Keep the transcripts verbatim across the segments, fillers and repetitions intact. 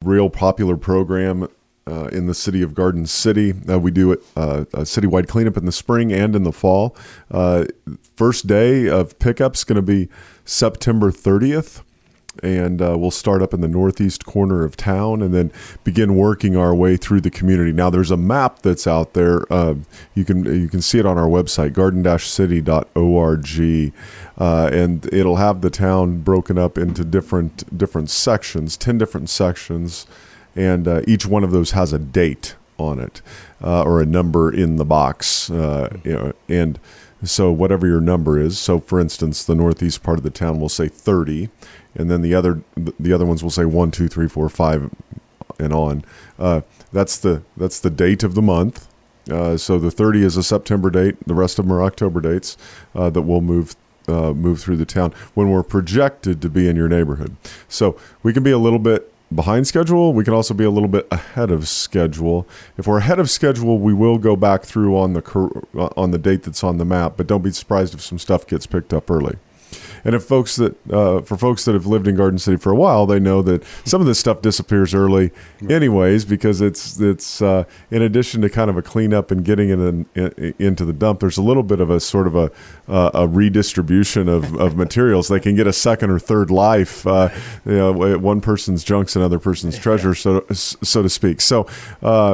real popular program uh, in the city of Garden City. Uh, we do it uh, a citywide cleanup in the spring and in the fall. Uh, first day of pickup is going to be September thirtieth. And uh, we'll start up in the northeast corner of town and then begin working our way through the community. Now, there's a map that's out there. Uh, you can you can see it on our website, garden dash city dot org, uh, and it'll have the town broken up into different different sections, ten different sections, and uh, each one of those has a date on it uh, or a number in the box, uh, you know, and so whatever your number is. So, for instance, the northeast part of the town will say thirty. And then the other the other ones will say one, two, three, four, five, and on. Uh, that's the that's the date of the month. Uh, so the thirty is a September date. The rest of them are October dates uh, that will move uh, move through the town when we're projected to be in your neighborhood. So we can be a little bit behind schedule. We can also be a little bit ahead of schedule. If we're ahead of schedule, we will go back through on the on the date that's on the map. But don't be surprised if some stuff gets picked up early. And if folks that, uh, for folks that have lived in Garden City for a while, they know that some of this stuff disappears early, anyways, because it's it's uh, in addition to kind of a cleanup and getting it in, in, into the dump. There's a little bit of a sort of a uh, a redistribution of, of materials. They can get a second or third life. Uh, you know, one person's junk's another person's treasure, so so to speak. So, uh,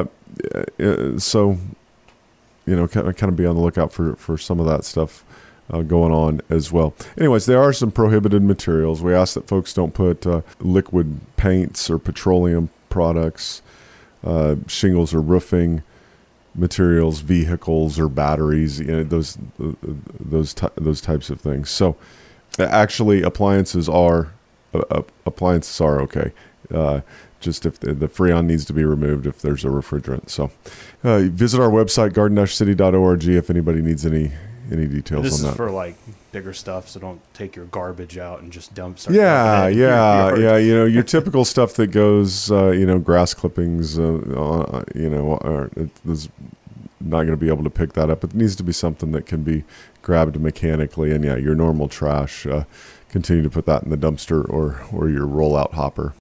so you know, kind of kind of be on the lookout for for some of that stuff. Uh, going on as well. Anyways, there are some prohibited materials. We ask that folks don't put uh, liquid paints or petroleum products, uh, shingles or roofing materials, vehicles or batteries. You know, those uh, those ty- those types of things. So, actually, appliances are uh, appliances are okay. Uh, just if the, the Freon needs to be removed if there's a refrigerant. So, uh, visit our website garden dash city dot org if anybody needs any. Any details this on that? This is for like bigger stuff, so don't take your garbage out and just dump. Start yeah, yeah, your, your yeah. You know, your typical stuff that goes, uh, you know, grass clippings. Uh, uh, you know, are, it's not going to be able to pick that up. It needs to be something that can be grabbed mechanically. And yeah, your normal trash. Uh, continue to put that in the dumpster or or your rollout hopper.